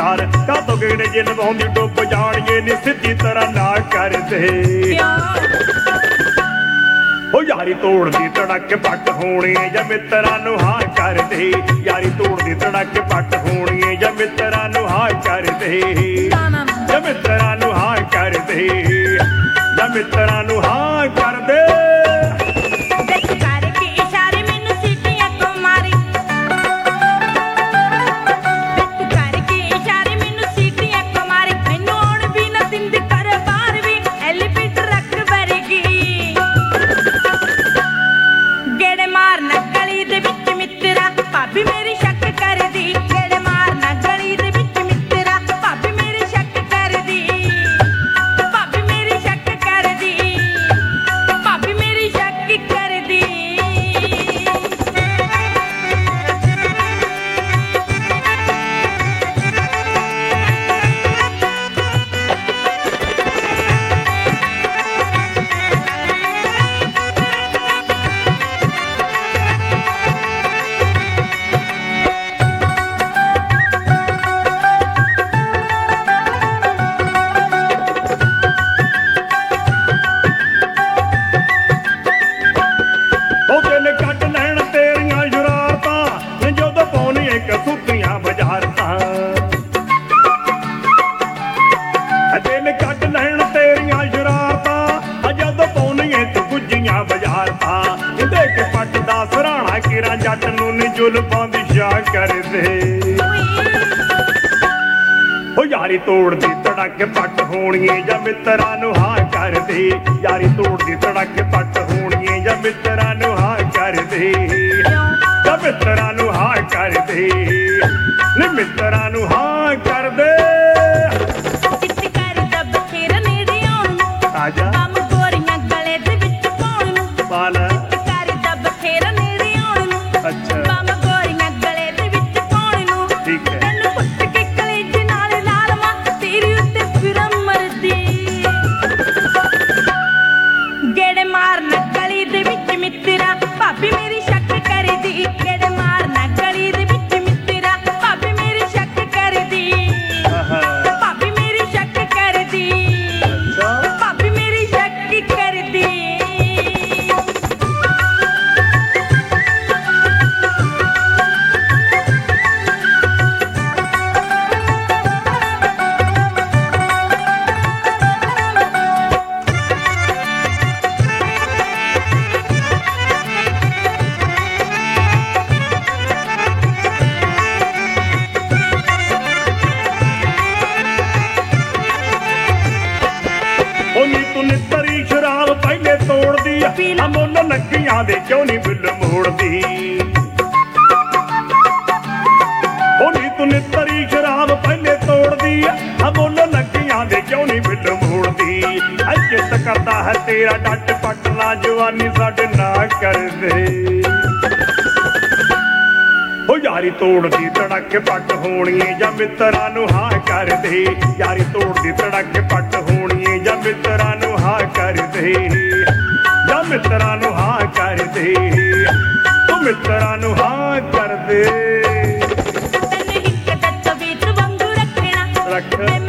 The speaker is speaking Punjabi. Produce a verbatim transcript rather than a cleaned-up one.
ਪਿਆਰ ਕਾਤੋਂ ਗੇੜੇ ਜੇ ਲਵਾਉਂਦੀ ਡੁੱਬ ਜਾਣੀਏ ਨੀ ਸਿੱਧੀ ਤਰ੍ਹਾਂ ਨਾ ਕਰਦੇ ਉਹ ਯਾਰੀ ਤੋੜਦੀ ਧੜਕ ਪੱਟ ਹੋਣੀ ਜਾਂ ਮਿੱਤਰਾਂ ਨੂੰ ਹਾਂ ਕਰਦੇ ਯਾਰੀ ਤੋੜਦੀ ਧੜਕ ਪੱਟ ਹੋਣੀ ਜਾਂ ਮਿੱਤਰਾਂ ਨੂੰ ਹਾਂ ਕਰਦੇ ਜਾਂ ਮਿੱਤਰਾਂ ਨੂੰ ਹਾਂ ਕਰਦੇ ਜਾਂ ਮਿੱਤਰਾਂ ਨੂੰ ਹਾਂ ਕਰਦੇ ਜੱਟ ਨੂੰ ਨੀ ਜ਼ੁਲਫਾਂ ਦੀ ਸ਼ਾਹ ਕਰਦੇ ਉਹ ਯਾਰੀ ਤੋੜਦੀ ਧੜਕ ਪੱਟ ਹੋਣੀਏ ਜਾਂ ਮਿੱਤਰਾਂ ਨੂੰ ਹਾਂ ਕਰਦੇ ਯਾਰੀ ਤੋੜਦੀ ਧੜਕ ਪੱਟ ਹੋਣੀਏ ਜਾਂ ਮਿੱਤਰਾਂ ਨੂੰ ਹਾਂ ਕਰਦੇ ਜਾਂ ਮਿੱਤਰਾਂ ਨੂੰ ਹਾਂ ਕਰਦੇ ਨੀ ਮਿੱਤਰਾਂ ਨੂੰ ਹਾਂ ਕਰਦੇ ਆਜਾ ਮੁੱਲ ਨੱਕੀਆਂ ਦੇ ਕਿਉਂ ਨੀ ਬਿੱਲ ਮੋੜਦੀ ਉਹ ਨੀ ਤੂੰ ਨਿੱਤਰੀ ਸ਼ਰਾਬ ਪਹਿਲੇ ਤੋੜਦੀ ਆ ਮੁੱਲ ਨੱਕੀਆਂ ਦੇ ਕਿਉਂ ਨੀ ਬਿੱਲ ਮੋੜਦੀ ਇੱਜ਼ਤ ਕਰਦਾ ਹੈ ਤੇਰਾ ਡੱਟ ਪੱਟਣਾ ਜਵਾਨੀ ਸਾਡੇ ਨਾ ਕਰਦੇ ਉਹ ਯਾਰੀ ਤੋੜਦੀ ਧੜਕ ਪੱਟ ਹੋਣੀਏ ਜਾਂ ਮਿੱਤਰਾਂ ਨੂੰ ਹਾਂ ਕਰਦੇ ਯਾਰੀ ਤੋੜਦੀ ਧੜਕ ਪੱਟ ਹੋਣੀਏ ਜਾਂ ਮਿੱਤਰਾਂ ਨੂੰ ਹਾਂ ਕਰਦੇ ਜਾਂ ਮਿੱਤਰਾਂ ਨੂੰ ਹਾਂ ਕਰਦੇ ਤੂੰ ਮਿੱਤਰਾਂ ਨੂੰ ਹਾਂ ਕਰਦੇ ਤੈਨੂੰ ਇੱਕ ਤੱਤ ਵੀਤ ਵਾਂਗੂ ਰੱਖਣਾ ਰੱਖ